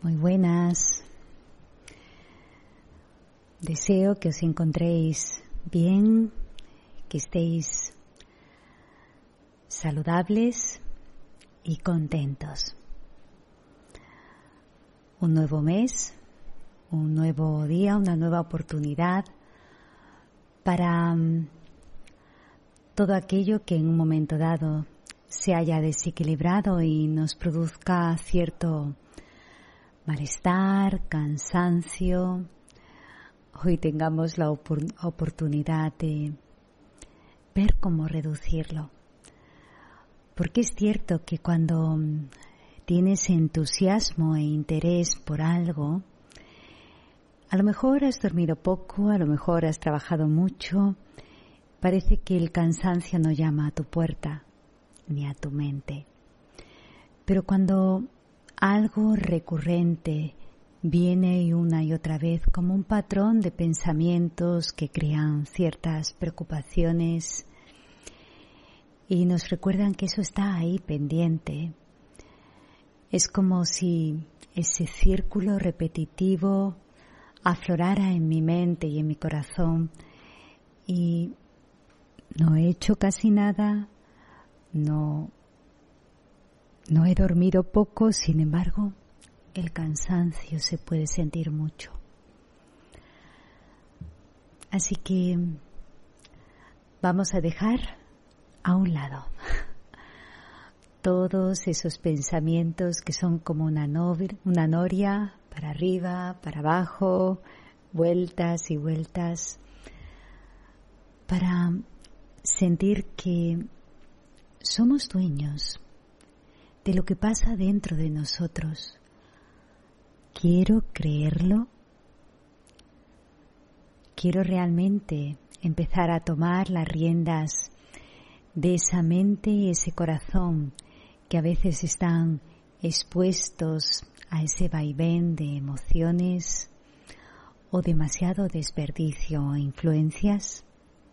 Muy buenas. Deseo que os encontréis bien, que estéis saludables y contentos. Un nuevo mes, un nuevo día, una nueva oportunidad para todo aquello que en un momento dado se haya desequilibrado y nos produzca cierto malestar, cansancio. Hoy tengamos la oportunidad de ver cómo reducirlo. Porque es cierto que cuando tienes entusiasmo e interés por algo, a lo mejor has dormido poco, a lo mejor has trabajado mucho, parece que el cansancio no llama a tu puerta ni a tu mente. Pero cuando algo recurrente viene una y otra vez como un patrón de pensamientos que crean ciertas preocupaciones y nos recuerdan que eso está ahí pendiente, es como si ese círculo repetitivo aflorara en mi mente y en mi corazón y no he hecho casi nada, no he dormido poco, sin embargo, el cansancio se puede sentir mucho. Así que vamos a dejar a un lado todos esos pensamientos que son como una noria, para arriba, para abajo, vueltas y vueltas, para sentir que somos dueños de lo que pasa dentro de nosotros. ¿Quiero creerlo? ¿Quiero realmente empezar a tomar las riendas de esa mente y ese corazón que a veces están expuestos a ese vaivén de emociones o demasiado desperdicio o influencias?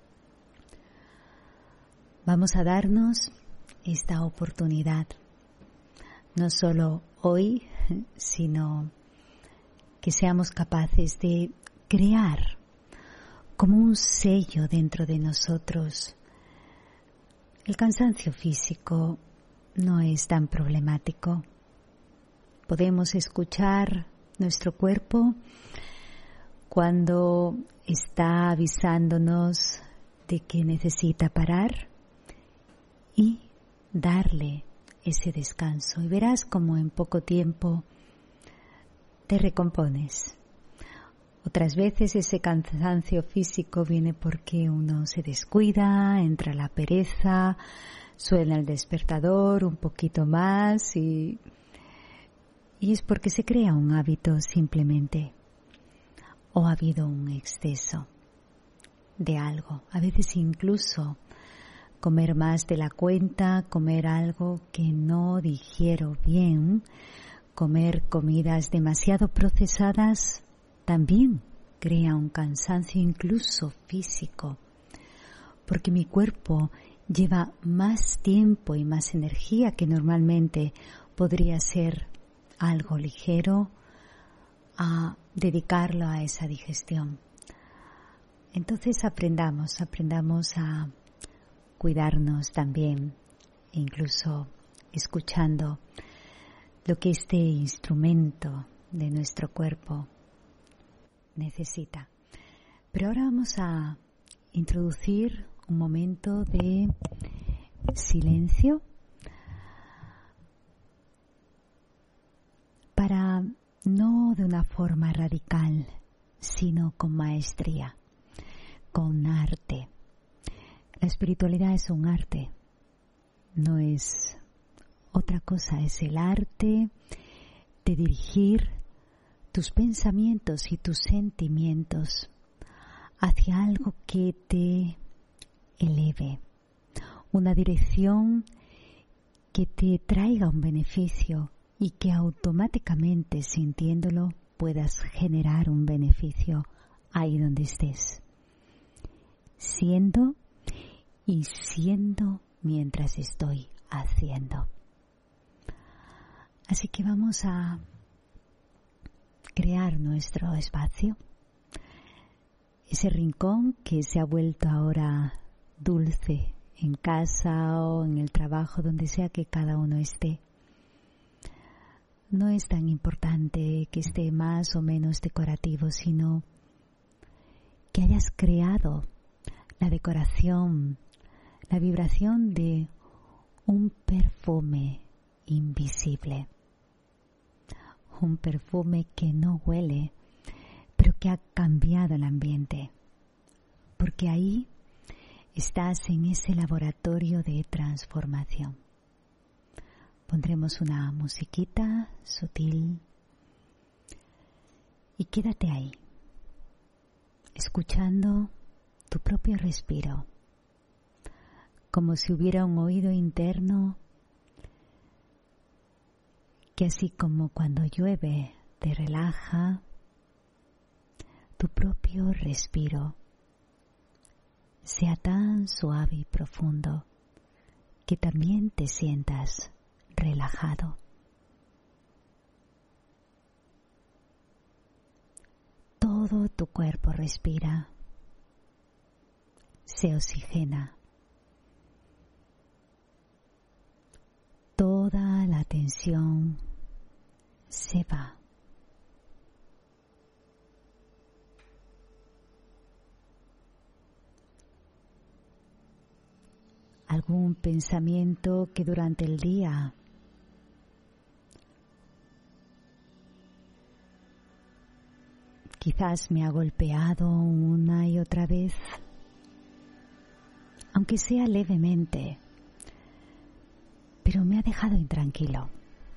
Vamos a darnos esta oportunidad, no solo hoy, sino que seamos capaces de crear como un sello dentro de nosotros. El cansancio físico no es tan problemático. Podemos escuchar nuestro cuerpo cuando está avisándonos de que necesita parar y darle ese descanso. Y verás como en poco tiempo te recompones. Otras veces ese cansancio físico viene porque uno se descuida, entra la pereza, suena el despertador un poquito más y es porque se crea un hábito simplemente o ha habido un exceso de algo. A veces incluso comer más de la cuenta, comer algo que no digiero bien, comer comidas demasiado procesadas también crea un cansancio incluso físico, porque mi cuerpo lleva más tiempo y más energía que normalmente podría ser algo ligero a dedicarlo a esa digestión. Entonces aprendamos a cuidarnos también, incluso escuchando lo que este instrumento de nuestro cuerpo necesita. Pero ahora vamos a introducir un momento de silencio para no de una forma radical, sino con maestría, con arte. La espiritualidad es un arte, no es otra cosa, es el arte de dirigir tus pensamientos y tus sentimientos hacia algo que te eleve, una dirección que te traiga un beneficio y que automáticamente, sintiéndolo, puedas generar un beneficio ahí donde estés, siendo y siendo mientras estoy haciendo. Así que vamos a crear nuestro espacio. Ese rincón que se ha vuelto ahora dulce en casa o en el trabajo, donde sea que cada uno esté. No es tan importante que esté más o menos decorativo, sino que hayas creado la decoración, la vibración de un perfume invisible. Un perfume que no huele, pero que ha cambiado el ambiente. Porque ahí estás en ese laboratorio de transformación. Pondremos una musiquita sutil y quédate ahí, escuchando tu propio respiro, como si hubiera un oído interno que, así como cuando llueve te relaja, tu propio respiro sea tan suave y profundo que también te sientas relajado. Todo tu cuerpo respira, se oxigena. Toda la tensión se va. Algún pensamiento que durante el día quizás me ha golpeado una y otra vez, aunque sea levemente, pero me ha dejado intranquilo.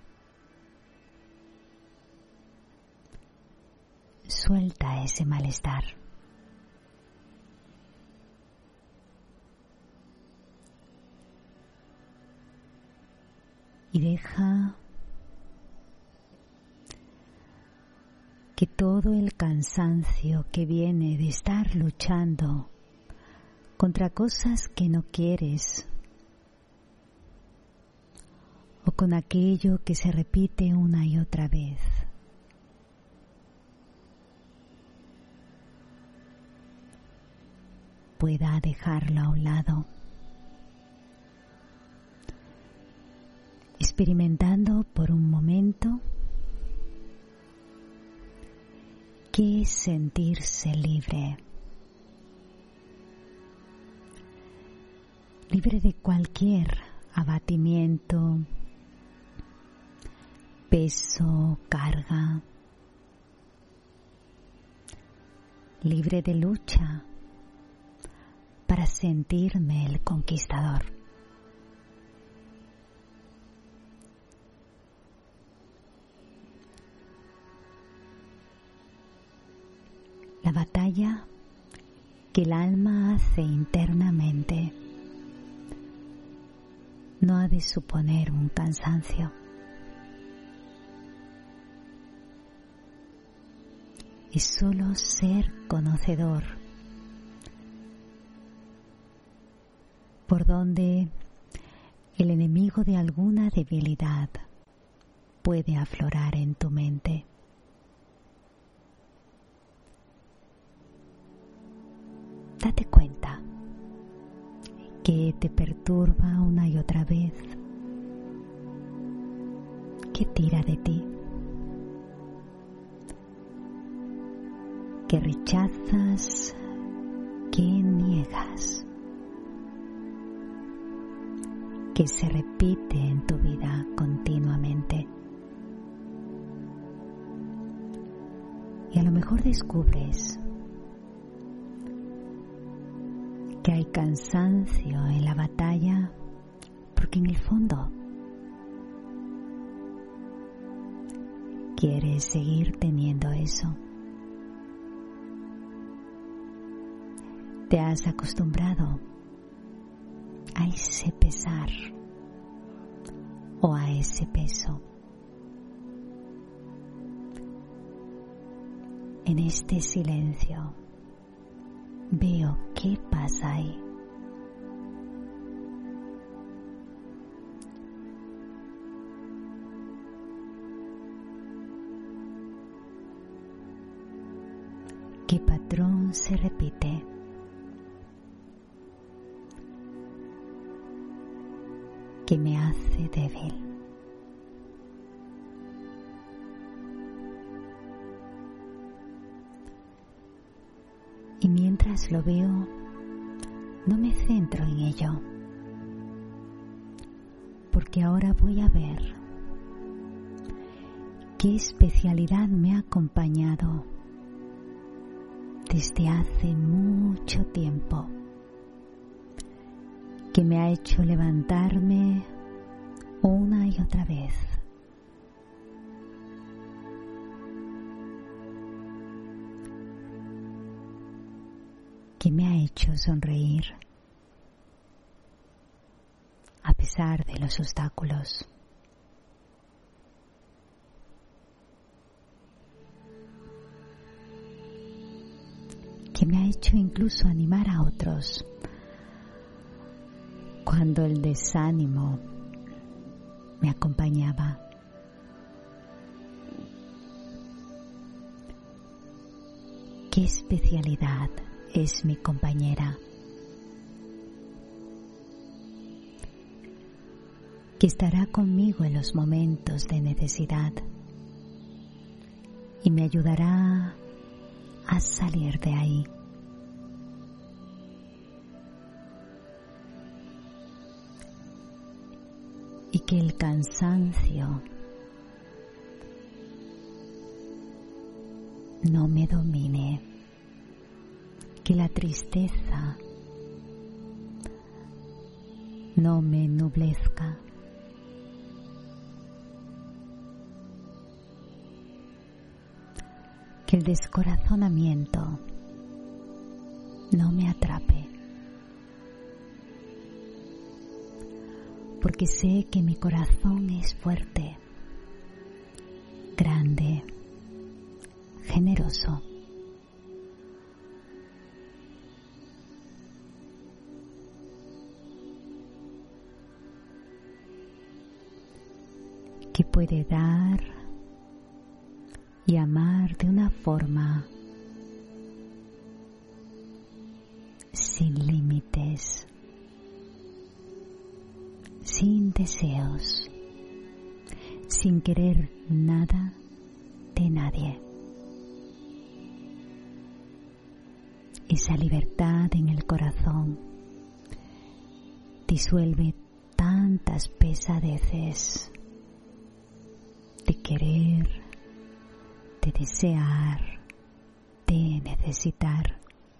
Suelta ese malestar. Y deja que todo el cansancio que viene de estar luchando contra cosas que no quieres o con aquello que se repite una y otra vez, pueda dejarlo a un lado, experimentando por un momento qué es sentirse libre, libre de cualquier abatimiento, peso, carga, libre de lucha para sentirme el conquistador. La batalla que el alma hace internamente no ha de suponer un cansancio. Es solo ser conocedor por donde el enemigo de alguna debilidad puede aflorar en tu mente. Date cuenta que te perturba una y otra vez, que tira de ti, que rechazas, que niegas, que se repite en tu vida continuamente. Y a lo mejor descubres que hay cansancio en la batalla porque en el fondo quieres seguir teniendo eso. Te has acostumbrado a ese pesar o a ese peso. En este silencio veo qué pasa ahí. patrón se repite. Que me hace débil. Y mientras lo veo, no me centro en ello, porque ahora voy a ver qué especialidad me ha acompañado desde hace mucho tiempo, que me ha hecho levantarme una y otra vez. Que me ha hecho sonreír a pesar de los obstáculos. Que me ha hecho incluso animar a otros cuando el desánimo me acompañaba. ¿Qué especialidad es mi compañera? Que estará conmigo en los momentos de necesidad y me ayudará a salir de ahí. Y que el cansancio no me domine, que la tristeza no me ennublezca, que el descorazonamiento no me atrape, porque sé que mi corazón es fuerte, grande, generoso. Que puede dar y amar de una forma sin límites, sin deseos, sin querer nada de nadie. Esa libertad en el corazón disuelve tantas pesadeces de querer, de desear, de necesitar.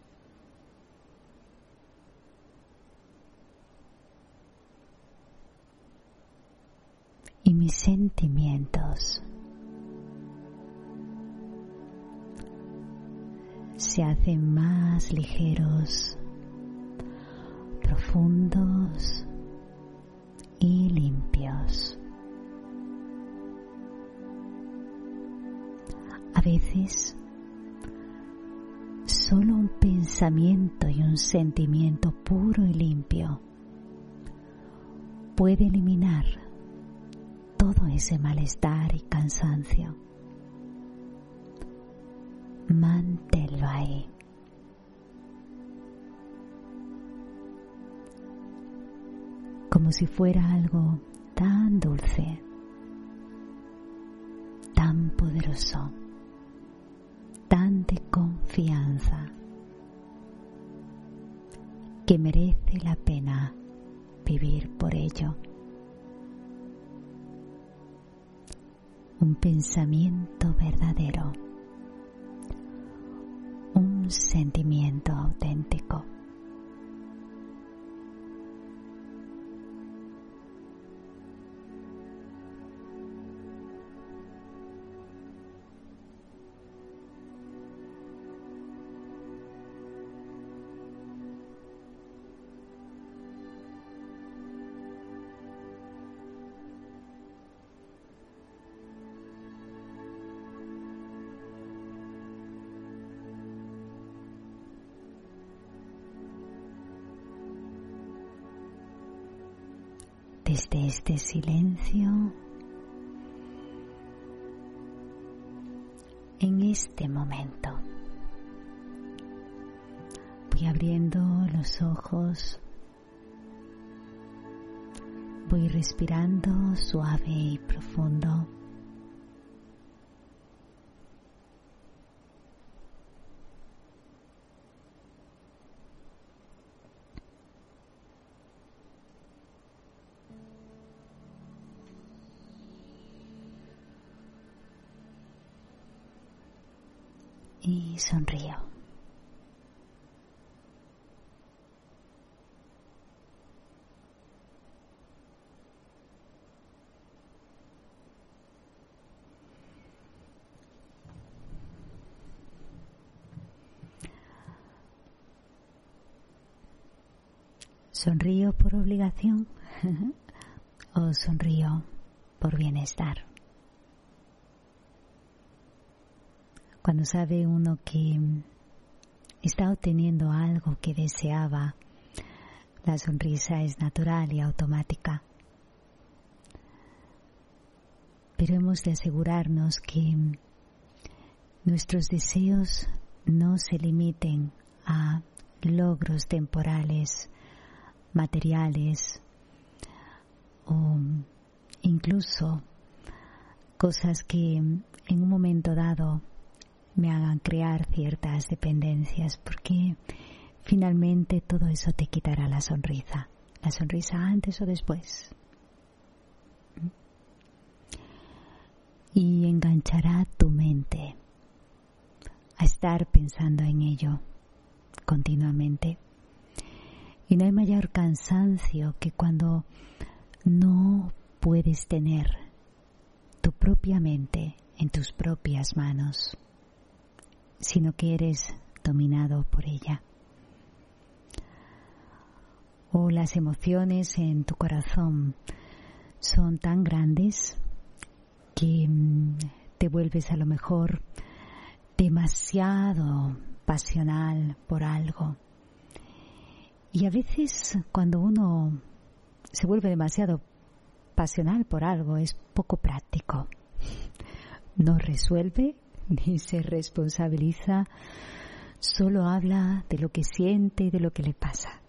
Y mis sentimientos se hacen más ligeros, profundos y limpios. A veces, solo un pensamiento y un sentimiento puro y limpio puede eliminar todo ese malestar y cansancio. Manténlo ahí. Como si fuera algo tan dulce, tan poderoso, tan de confianza, que merece la pena vivir por ello. Un pensamiento verdadero, un sentimiento auténtico. Desde este silencio, en este momento, Voy abriendo los ojos. Voy respirando suave y profundo. Y sonrío. ¿Sonrío por obligación o sonrío por bienestar? Cuando sabe uno que está obteniendo algo que deseaba, la sonrisa es natural y automática. Pero hemos de asegurarnos que nuestros deseos no se limiten a logros temporales, materiales o incluso cosas que en un momento dado me hagan crear ciertas dependencias, porque finalmente todo eso te quitará la sonrisa antes o después, y enganchará tu mente a estar pensando en ello continuamente. Y no hay mayor cansancio que cuando no puedes tener tu propia mente en tus propias manos, sino que eres dominado por ella. O las emociones en tu corazón son tan grandes que te vuelves a lo mejor demasiado pasional por algo. Y a veces cuando uno se vuelve demasiado pasional por algo es poco práctico. No resuelve ni se responsabiliza, solo habla de lo que siente y de lo que le pasa.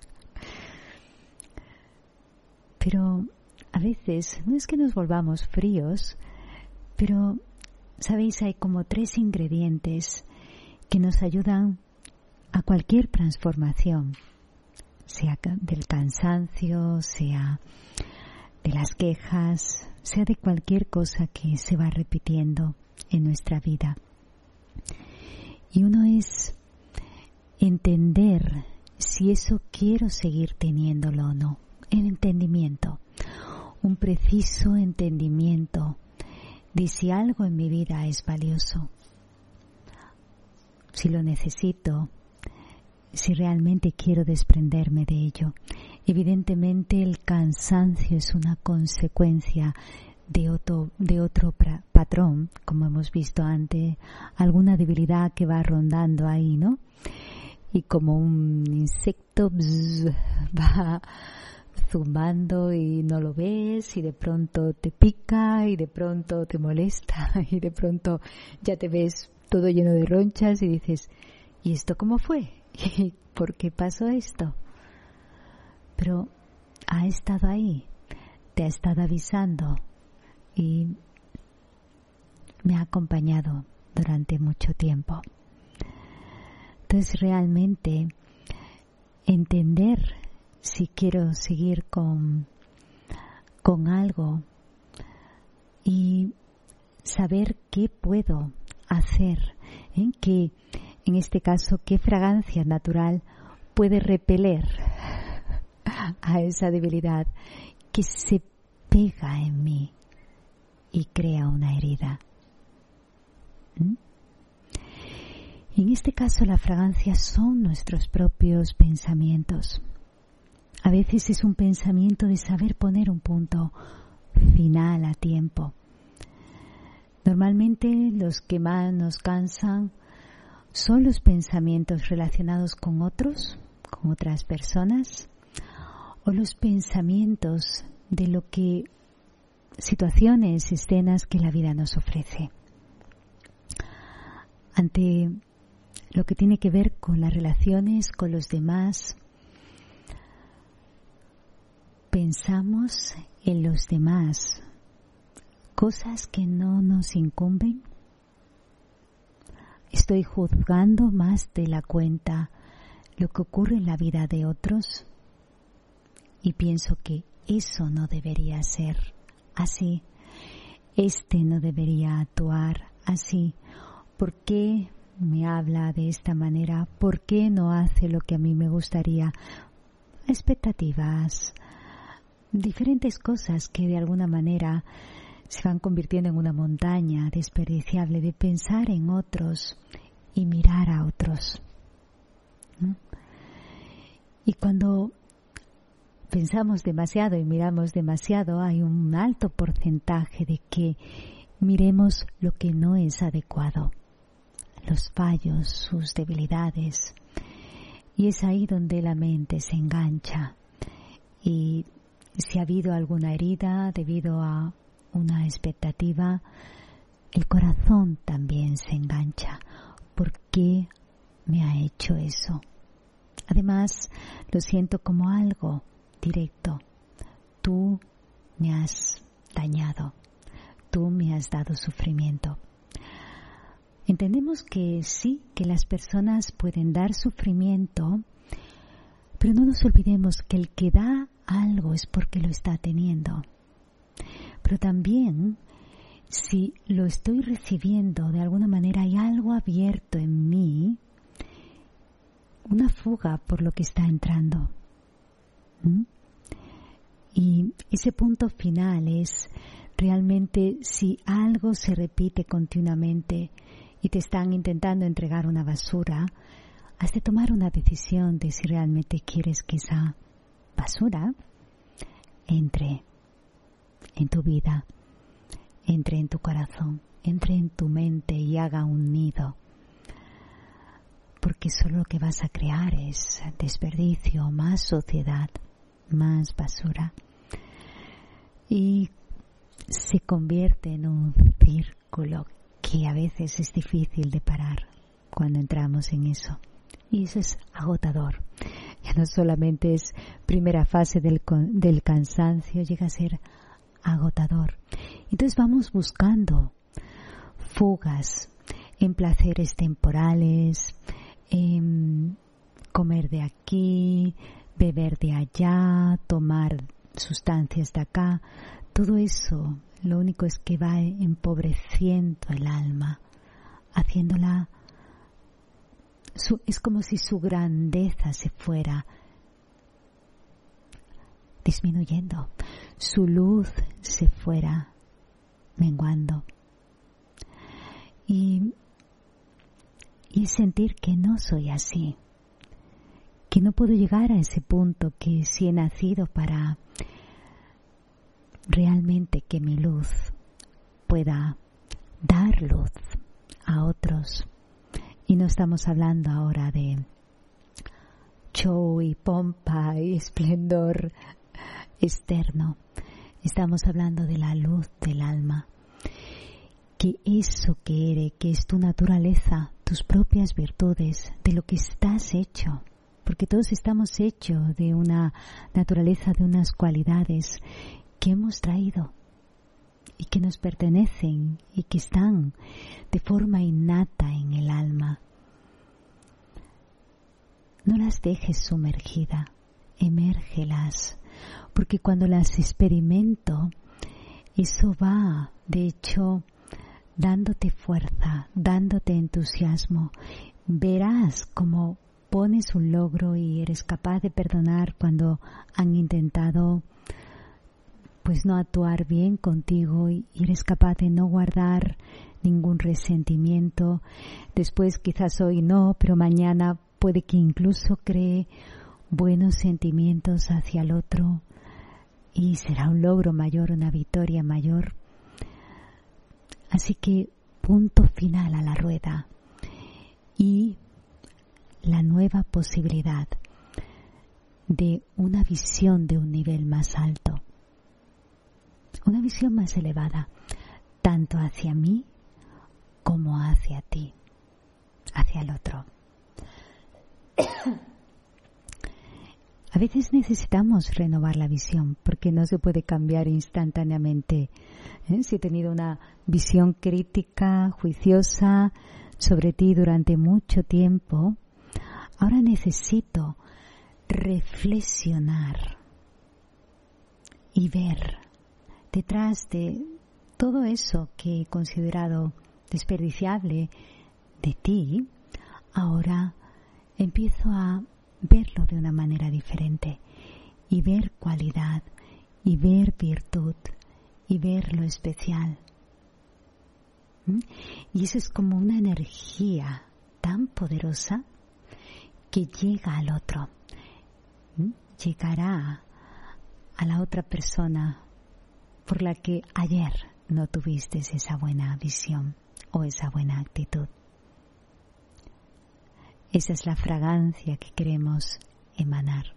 Pero a veces no es que nos volvamos fríos, pero, ¿sabéis? Hay como 3 ingredientes que nos ayudan a cualquier transformación, sea del cansancio, sea de las quejas, sea de cualquier cosa que se va repitiendo en nuestra vida. Y uno es entender si eso quiero seguir teniéndolo o no. El entendimiento, un preciso entendimiento de si algo en mi vida es valioso, si lo necesito, si realmente quiero desprenderme de ello. Evidentemente el cansancio es una consecuencia de otro patrón, como hemos visto antes, alguna debilidad que va rondando ahí, ¿no? Y como un insecto va zumbando y no lo ves, y de pronto te pica, y de pronto te molesta, y de pronto ya te ves todo lleno de ronchas y dices, ¿y esto cómo fue? ¿Y por qué pasó esto? Pero ha estado ahí, te ha estado avisando y me ha acompañado durante mucho tiempo. Entonces realmente entender si quiero seguir con algo y saber qué puedo hacer, que en este caso qué fragancia natural puede repeler a esa debilidad que se pega en mí y crea una herida. En este caso la fragancia son nuestros propios pensamientos. A veces es un pensamiento de saber poner un punto final a tiempo. Normalmente los que más nos cansan son los pensamientos relacionados con otros, con otras personas, o los pensamientos de lo que situaciones, escenas que la vida nos ofrece. Ante lo que tiene que ver con las relaciones con los demás, pensamos en los demás cosas que no nos incumben. Estoy juzgando más de la cuenta lo que ocurre en la vida de otros y pienso que eso no debería ser así. Este no debería actuar así. ¿Por qué me habla de esta manera? ¿Por qué no hace lo que a mí me gustaría? Expectativas, diferentes cosas que de alguna manera se van convirtiendo en una montaña desperdiciable de pensar en otros y mirar a otros. Y cuando pensamos demasiado y miramos demasiado, hay un alto porcentaje de que miremos lo que no es adecuado, los fallos, sus debilidades. Y es ahí donde la mente se engancha. Y si ha habido alguna herida debido a una expectativa, el corazón también se engancha. ¿Por qué me ha hecho eso? Además, lo siento como algo directo. Tú me has dañado. Tú me has dado sufrimiento. Entendemos que sí, que las personas pueden dar sufrimiento, pero no nos olvidemos que el que da algo es porque lo está teniendo. Pero también, si lo estoy recibiendo, de alguna manera hay algo abierto en mí, una fuga por lo que está entrando. Y ese punto final es realmente si algo se repite continuamente y te están intentando entregar una basura, has de tomar una decisión de si realmente quieres que esa basura entre en tu vida, entre en tu corazón, entre en tu mente y haga un nido. Porque solo lo que vas a crear es desperdicio, más suciedad, más basura. Y se convierte en un círculo que a veces es difícil de parar cuando entramos en eso. Y eso es agotador. Ya no solamente es primera fase del cansancio, llega a ser agotador. Entonces vamos buscando fugas en placeres temporales, en comer de aquí, beber de allá, tomar sustancias de acá. Todo eso lo único es que va empobreciendo el alma, haciéndola, es como si su grandeza se fuera disminuyendo, su luz se fuera menguando. Y sentir que no soy así, que no puedo llegar a ese punto, que si he nacido para realmente que mi luz pueda dar luz a otros. Y no estamos hablando ahora de show y pompa y esplendor externo. Estamos hablando de la luz del alma. Que eso que eres, que es tu naturaleza, tus propias virtudes, de lo que estás hecho. Porque todos estamos hechos de una naturaleza, de unas cualidades que hemos traído y que nos pertenecen y que están de forma innata en el alma. No las dejes sumergida, emérgelas, porque cuando las experimento, eso va, de hecho, dándote fuerza, dándote entusiasmo. Verás cómo pones un logro y eres capaz de perdonar cuando han intentado pues no actuar bien contigo y eres capaz de no guardar ningún resentimiento. Después quizás hoy no, pero mañana puede que incluso cree buenos sentimientos hacia el otro y será un logro mayor, una victoria mayor. Así que punto final a la rueda y la nueva posibilidad de una visión de un nivel más alto. Una visión más elevada, tanto hacia mí como hacia ti, hacia el otro. A veces necesitamos renovar la visión porque no se puede cambiar instantáneamente. Si he tenido una visión crítica, juiciosa sobre ti durante mucho tiempo, ahora necesito reflexionar y ver detrás de todo eso que he considerado desperdiciable de ti. Ahora empiezo a verlo de una manera diferente y ver cualidad y ver virtud y ver lo especial. Y eso es como una energía tan poderosa que llega al otro, llegará a la otra persona por la que ayer no tuviste esa buena visión o esa buena actitud. Esa es la fragancia que queremos emanar.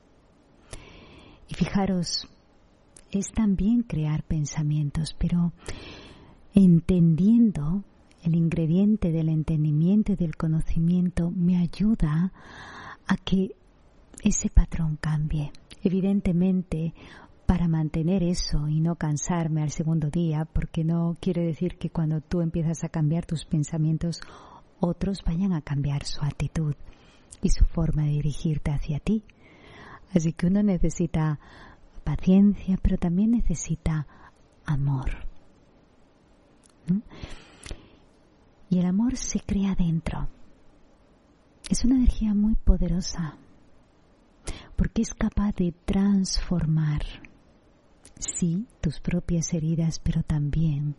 Y fijaros, es también crear pensamientos, pero entendiendo el ingrediente del entendimiento y del conocimiento me ayuda a que ese patrón cambie. Evidentemente, para mantener eso y no cansarme al segundo día, porque no quiere decir que cuando tú empiezas a cambiar tus pensamientos, otros vayan a cambiar su actitud y su forma de dirigirte hacia ti. Así que uno necesita paciencia, pero también necesita amor. Y el amor se crea dentro. Es una energía muy poderosa porque es capaz de transformar, sí, tus propias heridas, pero también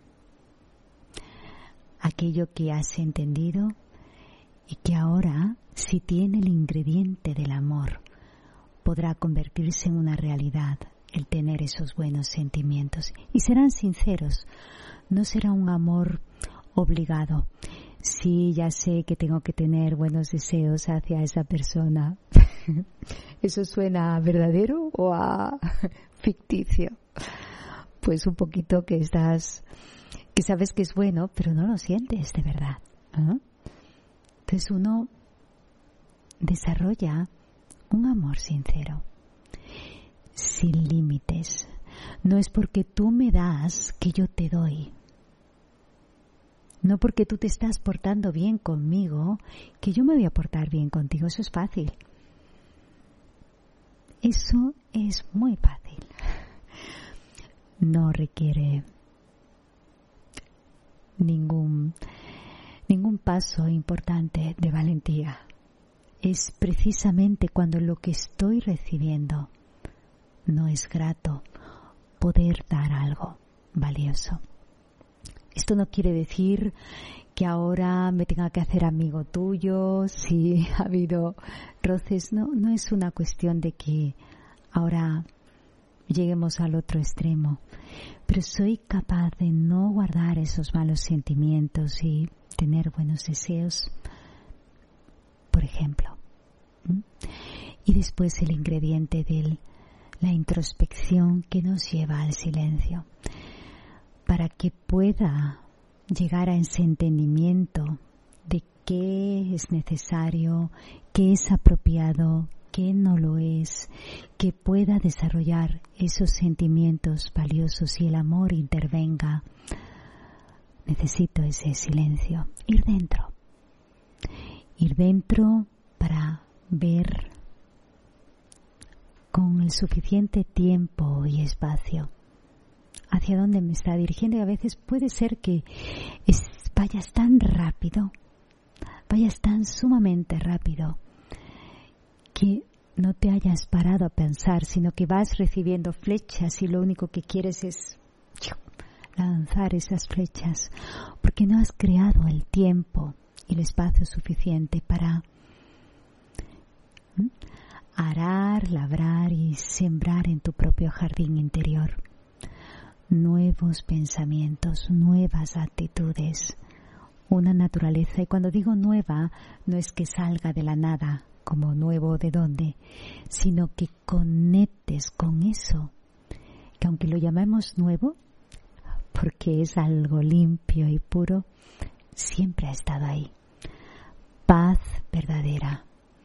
aquello que has entendido y que ahora, si tiene el ingrediente del amor, podrá convertirse en una realidad el tener esos buenos sentimientos. Y serán sinceros, no será un amor obligado. Sí, ya sé que tengo que tener buenos deseos hacia esa persona. ¿Eso suena a verdadero o a ficticio? Pues un poquito que sabes que es bueno, pero no lo sientes de verdad. Entonces uno desarrolla un amor sincero, sin límites. No es porque tú me das que yo te doy. No porque tú te estás portando bien conmigo que yo me voy a portar bien contigo. Eso es fácil. Eso es muy fácil. No requiere ningún paso importante de valentía. Es precisamente cuando lo que estoy recibiendo no es grato poder dar algo valioso. Esto no quiere decir que ahora me tenga que hacer amigo tuyo si ha habido roces. No es una cuestión de que ahora lleguemos al otro extremo, pero soy capaz de no guardar esos malos sentimientos y tener buenos deseos, por ejemplo. Y después el ingrediente de la introspección que nos lleva al silencio, para que pueda llegar a ese entendimiento de qué es necesario, qué es apropiado, qué no lo es, que pueda desarrollar esos sentimientos valiosos y el amor intervenga. Necesito ese silencio, ir dentro para ver con el suficiente tiempo y espacio hacia dónde me está dirigiendo. Y a veces puede ser que vayas tan rápido, vayas tan sumamente rápido, que no te hayas parado a pensar, sino que vas recibiendo flechas y lo único que quieres es lanzar esas flechas, porque no has creado el tiempo y el espacio suficiente para arar, labrar y sembrar en tu propio jardín interior nuevos pensamientos, nuevas actitudes, una naturaleza. Y cuando digo nueva, no es que salga de la nada, como nuevo de dónde, sino que conectes con eso, que aunque lo llamemos nuevo, porque es algo limpio y puro, siempre ha estado ahí. Paz verdadera,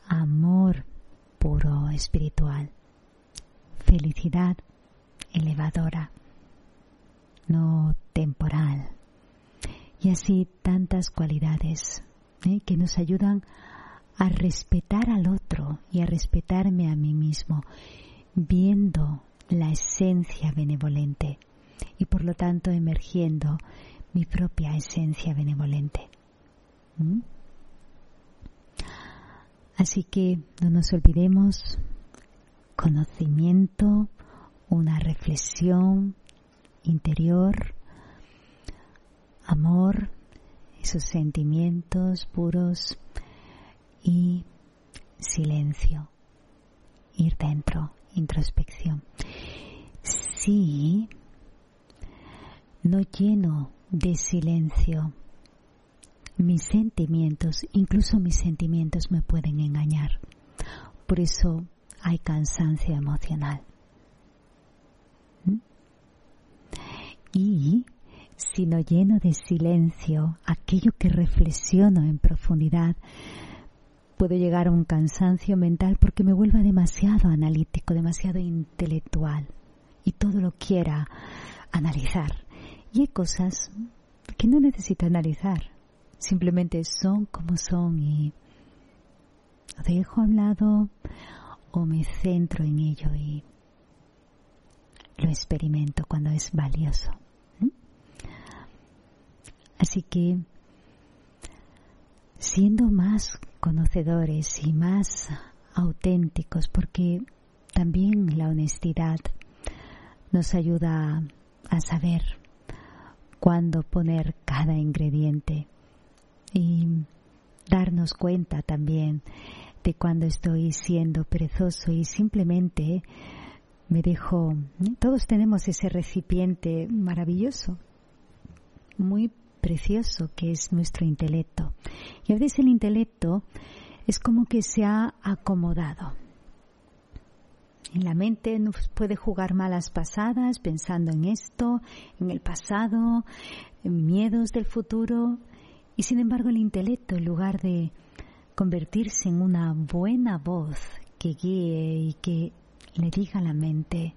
amor puro espiritual, felicidad elevadora, no temporal, y así tantas cualidades que nos ayudan a respetar al otro y a respetarme a mí mismo, viendo la esencia benevolente y por lo tanto emergiendo mi propia esencia benevolente. Así que no nos olvidemos, conocimiento, una reflexión interior, amor, esos sentimientos puros y silencio, ir dentro, introspección. Si no lleno de silencio mis sentimientos, incluso mis sentimientos me pueden engañar. Por eso hay cansancio emocional. Y si no lleno de silencio aquello que reflexiono en profundidad, puedo llegar a un cansancio mental porque me vuelva demasiado analítico, demasiado intelectual y todo lo quiera analizar. Y hay cosas que no necesito analizar, simplemente son como son y lo dejo a un lado o me centro en ello y lo experimento cuando es valioso. Así que, siendo más conocedores y más auténticos, porque también la honestidad nos ayuda a saber cuándo poner cada ingrediente y darnos cuenta también de cuando estoy siendo perezoso y simplemente me dejo. Todos tenemos ese recipiente maravilloso, muy precioso, que es nuestro intelecto. Y a veces el intelecto es como que se ha acomodado. En la mente nos puede jugar malas pasadas pensando en esto, en el pasado, en miedos del futuro. Y sin embargo el intelecto, en lugar de convertirse en una buena voz que guíe y que le diga a la mente,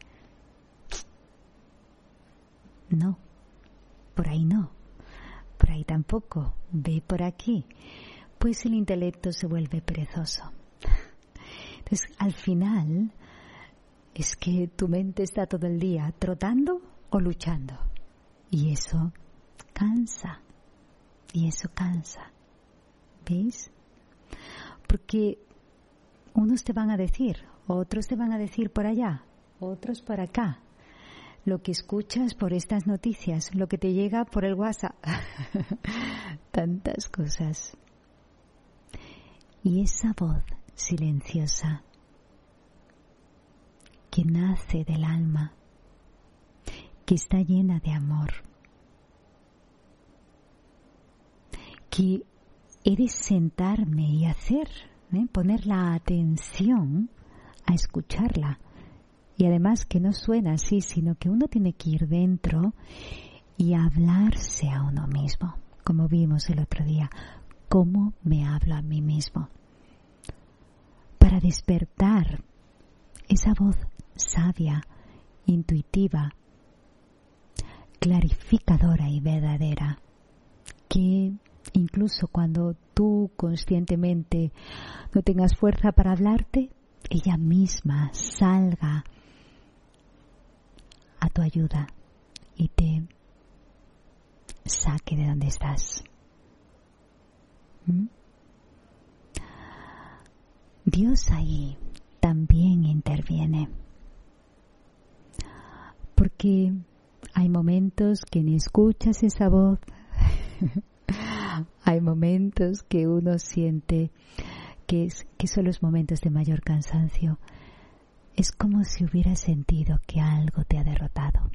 no, por ahí no, por ahí tampoco, ve por aquí, pues el intelecto se vuelve perezoso. Entonces, al final, es que tu mente está todo el día trotando o luchando. Y eso cansa. ¿Veis? Porque unos te van a decir, otros te van a decir por allá, otros por acá. Lo que escuchas por estas noticias, lo que te llega por el WhatsApp. Tantas cosas. Y esa voz silenciosa que nace del alma, que está llena de amor, que he de sentarme y hacer, poner la atención a escucharla. Y además que no suena así, sino que uno tiene que ir dentro y hablarse a uno mismo, como vimos el otro día. ¿Cómo me hablo a mí mismo? Para despertar esa voz sabia, intuitiva, clarificadora y verdadera, que incluso cuando tú conscientemente no tengas fuerza para hablarte, ella misma salga a tu ayuda y te saque de donde estás. Dios ahí también interviene, porque hay momentos que ni escuchas esa voz, hay momentos que uno siente que son los momentos de mayor cansancio. Es como si hubieras sentido que algo te ha derrotado.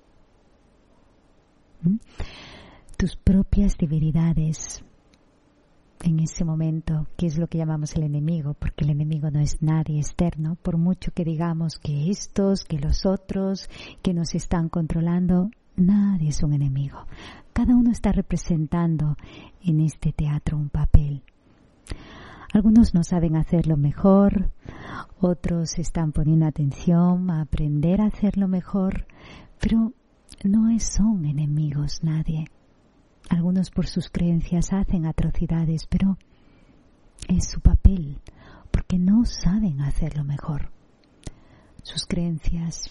Tus propias debilidades en ese momento, que es lo que llamamos el enemigo, porque el enemigo no es nadie externo, por mucho que digamos que estos, que los otros, que nos están controlando, nadie es un enemigo. Cada uno está representando en este teatro un papel. Algunos no saben hacerlo mejor, otros están poniendo atención a aprender a hacerlo mejor, pero no son enemigos nadie. Algunos por sus creencias hacen atrocidades, pero es su papel, porque no saben hacerlo mejor. Sus creencias.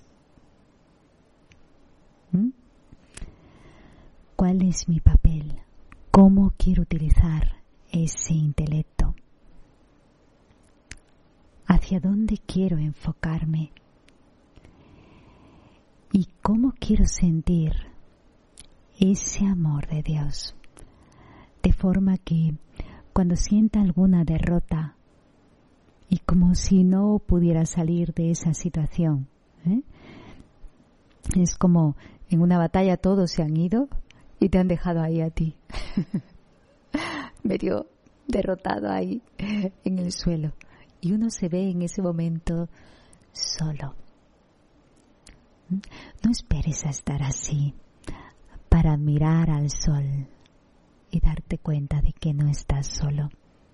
¿Cuál es mi papel? ¿Cómo quiero utilizar ese intelecto? ¿Hacia dónde quiero enfocarme? ¿Y cómo quiero sentir ese amor de Dios? De forma que cuando sienta alguna derrota y como si no pudiera salir de esa situación, es como en una batalla todos se han ido y te han dejado ahí a ti, medio derrotado ahí en el suelo. Y uno se ve en ese momento solo. No esperes a estar así para mirar al sol y darte cuenta de que no estás solo.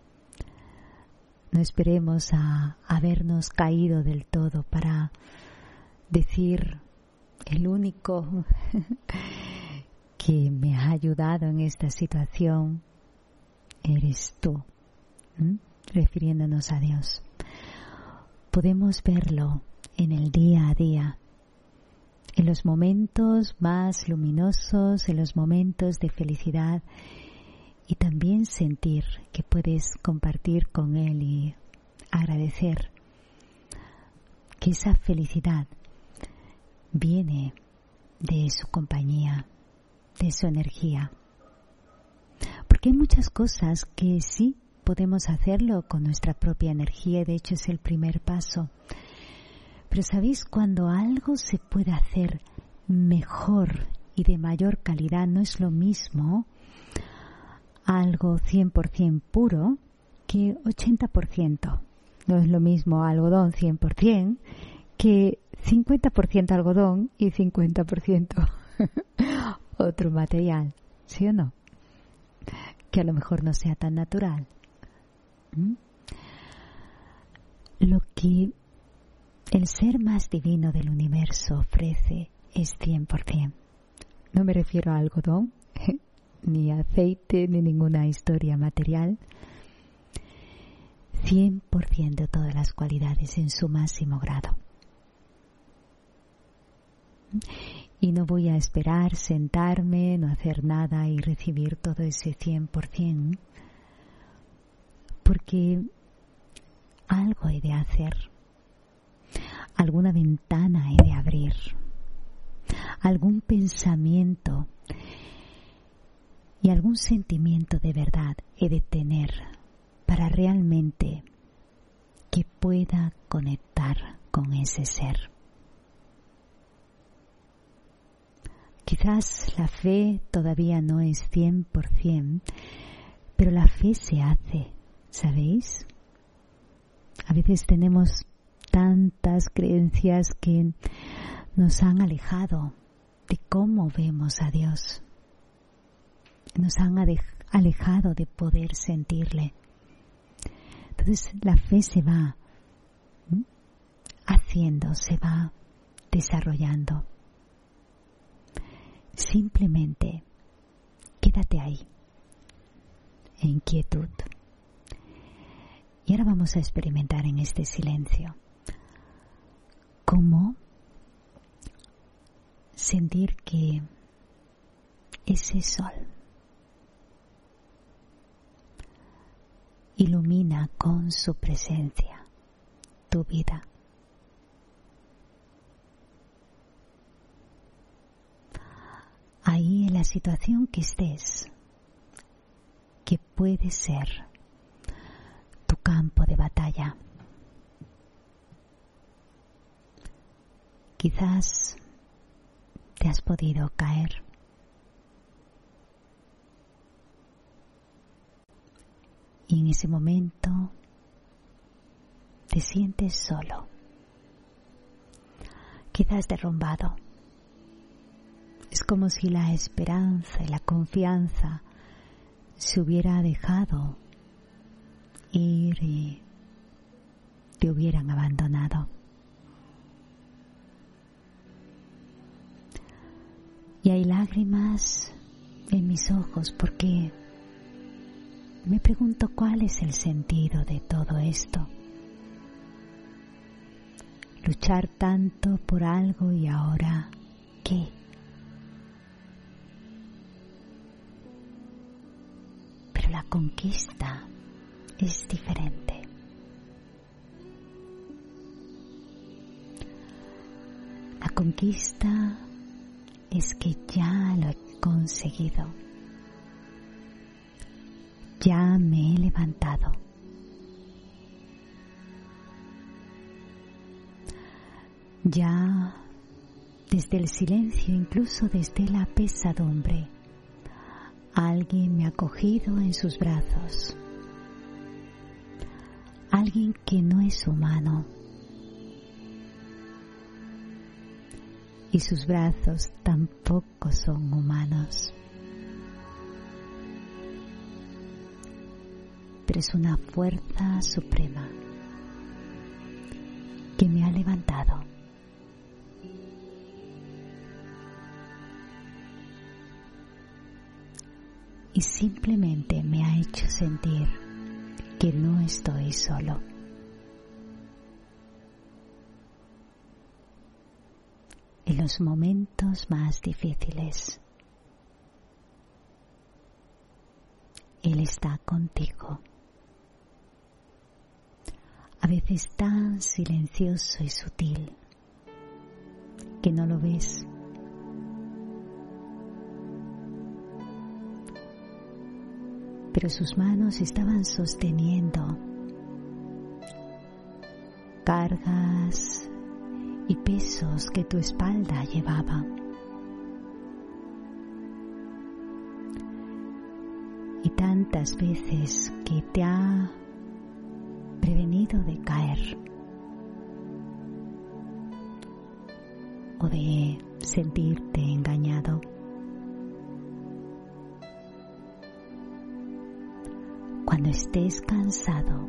No esperemos a habernos caído del todo para decir: el único que me ha ayudado en esta situación eres tú. Refiriéndonos a Dios. Podemos verlo en el día a día, en los momentos más luminosos, en los momentos de felicidad, y también sentir que puedes compartir con Él y agradecer que esa felicidad viene de su compañía, de su energía. Porque hay muchas cosas que sí podemos hacerlo con nuestra propia energía, y de hecho es el primer paso. Pero ¿sabéis? Cuando algo se puede hacer mejor y de mayor calidad, no es lo mismo algo 100% puro que 80%. No es lo mismo algodón 100% que 50% algodón y 50% otro material, ¿sí o no? Que a lo mejor no sea tan natural. Lo que el ser más divino del universo ofrece es 100%. No me refiero a algodón, ni aceite, ni ninguna historia material. 100% de todas las cualidades en su máximo grado. Y no voy a esperar sentarme, no hacer nada y recibir todo ese 100%. Porque algo he de hacer, alguna ventana he de abrir, algún pensamiento y algún sentimiento de verdad he de tener para realmente que pueda conectar con ese ser. Quizás la fe todavía no es 100%, pero la fe se hace. ¿Sabéis? A veces tenemos tantas creencias que nos han alejado de cómo vemos a Dios. Nos han alejado de poder sentirle. Entonces la fe se va haciendo, se va desarrollando. Simplemente quédate ahí, en quietud. Y ahora vamos a experimentar en este silencio cómo sentir que ese sol ilumina con su presencia tu vida. Ahí en la situación que estés, que puede ser tu campo de batalla. Quizás te has podido caer. Y en ese momento te sientes solo, quizás derrumbado. Es como si la esperanza y la confianza se hubiera dejado ir y te hubieran abandonado. Y hay lágrimas en mis ojos porque me pregunto cuál es el sentido de todo esto. Luchar tanto por algo y ahora, ¿qué? Pero la conquista es diferente. La conquista es que ya lo he conseguido. Ya me he levantado. Ya desde el silencio, incluso desde la pesadumbre, alguien me ha cogido en sus brazos. Alguien que no es humano. Y sus brazos tampoco son humanos. Pero es una fuerza suprema que me ha levantado. Y simplemente me ha hecho sentir que no estoy solo. En los momentos más difíciles, Él está contigo. A veces tan silencioso y sutil que no lo ves. Pero sus manos estaban sosteniendo cargas y pesos que tu espalda llevaba. Y tantas veces que te ha prevenido de caer o de sentirte engañado. Cuando estés cansado,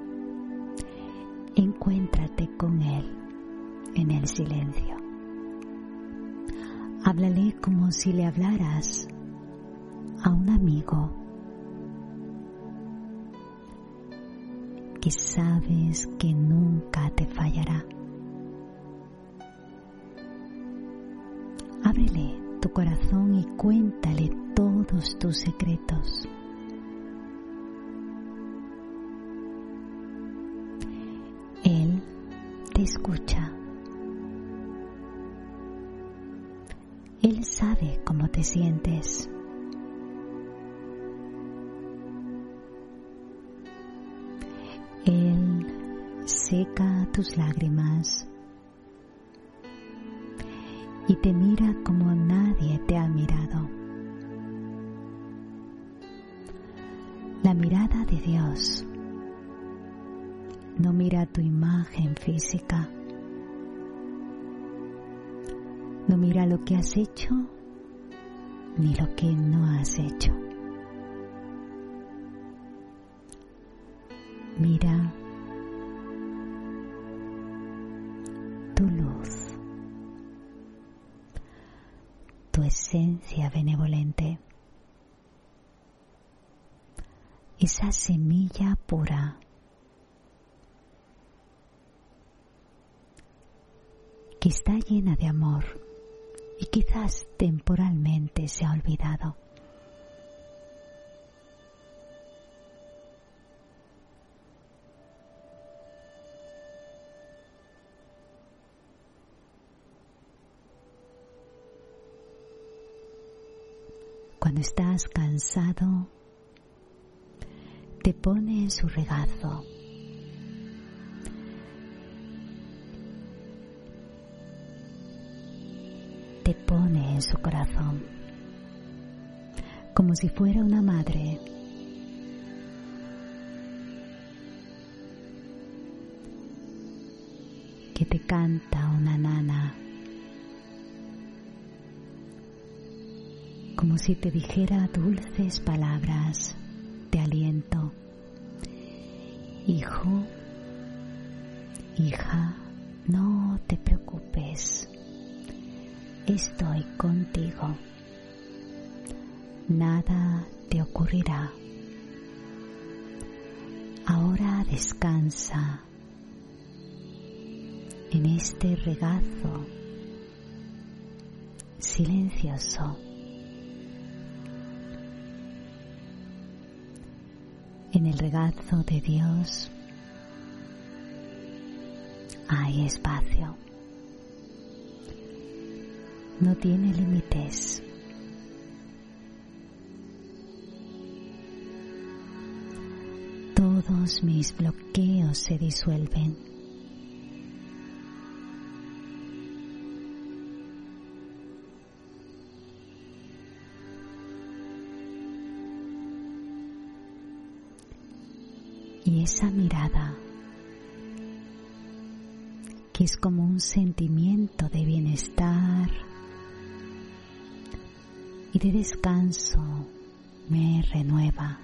encuéntrate con Él en el silencio. Háblale como si le hablaras a un amigo que sabes que nunca te fallará. Ábrele tu corazón y cuéntale todos tus secretos. Él te escucha. Él sabe cómo te sientes. Él seca tus lágrimas y te mira como nadie te ha mirado. La mirada de Dios no mira tu imagen física, no mira lo que has hecho ni lo que no has hecho. Mira tu luz, tu esencia benevolente, esa semilla pura que está llena de amor y quizás temporalmente se ha olvidado. Cuando estás cansado, te pone en su regazo. Te pone en su corazón, como si fuera una madre. Que te canta una nana, como si te dijera dulces palabras de aliento Hijo, hija, no te preocupes, estoy contigo, nada te ocurrirá. Ahora descansa en este regazo silencioso. En el regazo de Dios hay espacio. No tiene límites. Todos mis bloqueos se disuelven. Y esa mirada, que es como un sentimiento de bienestar y de descanso, me renueva,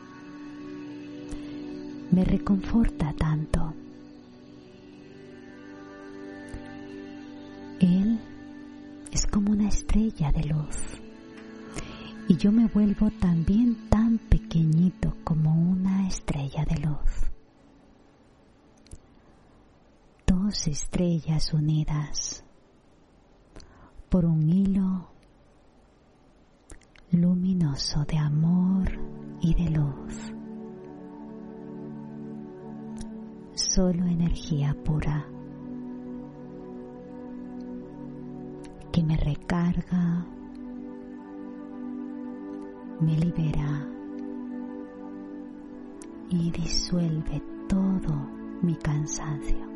me reconforta tanto. Él es como una estrella de luz y yo me vuelvo también tan pequeñito como una estrella de luz. Dos estrellas unidas por un hilo luminoso de amor y de luz. Solo energía pura que me recarga, me libera y disuelve todo mi cansancio.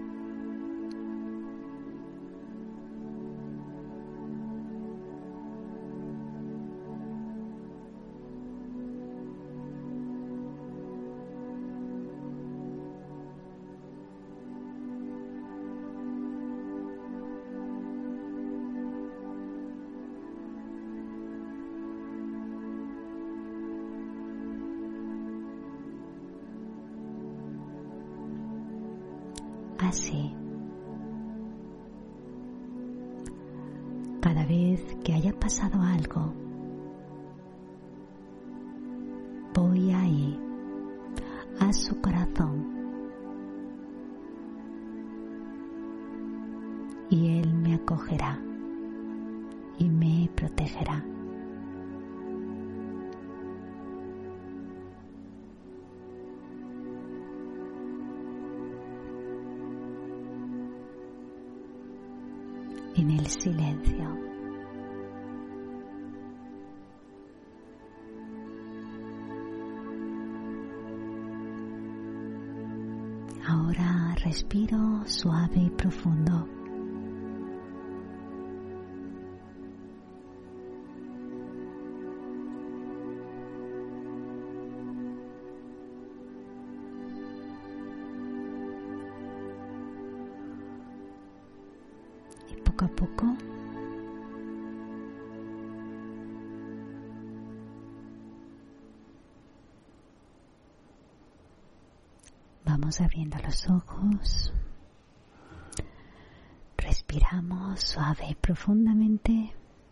Así, cada vez que haya pasado algo, voy ahí, a su corazón, y Él me acogerá y me protegerá. En el silencio. Ahora respiro suave y profundo. Poco a poco vamos abriendo los ojos, respiramos suave y profundamente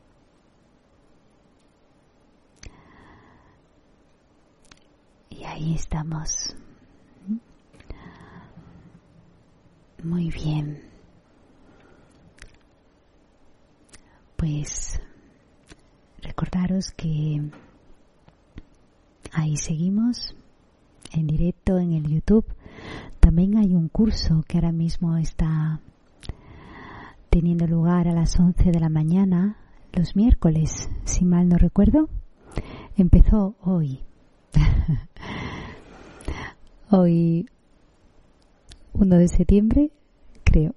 y ahí estamos. Muy bien. Pues recordaros que ahí seguimos en directo en el YouTube. También hay un curso que ahora mismo está teniendo lugar a las 11 de la mañana, los miércoles, si mal no recuerdo. Empezó hoy. Hoy 1 de septiembre, creo.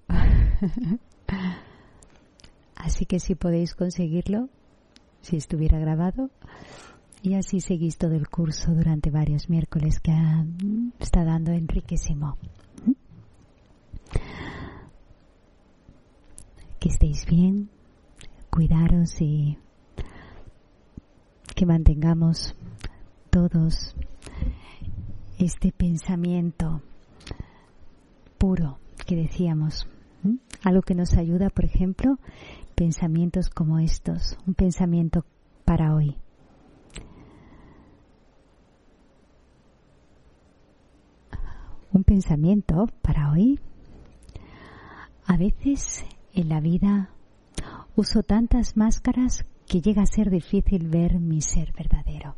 Así que si podéis conseguirlo, si estuviera grabado, y así seguís todo el curso durante varios miércoles que está dando enriquecimiento. Que estéis bien, cuidaros y que mantengamos todos este pensamiento puro que decíamos. Algo que nos ayuda, por ejemplo, pensamientos como estos, un pensamiento para hoy. Un pensamiento para hoy. A veces en la vida uso tantas máscaras que llega a ser difícil ver mi ser verdadero.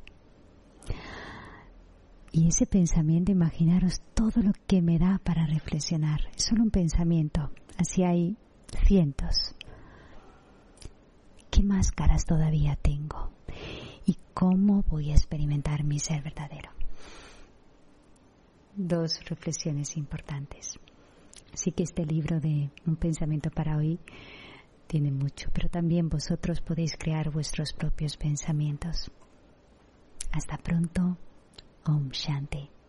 Y ese pensamiento, imaginaros todo lo que me da para reflexionar. Es solo un pensamiento, así hay cientos. ¿Qué máscaras todavía tengo? ¿Y cómo voy a experimentar mi ser verdadero? Dos reflexiones importantes. Así que este libro de Un pensamiento para hoy tiene mucho, pero también vosotros podéis crear vuestros propios pensamientos. Hasta pronto. Om Shanti.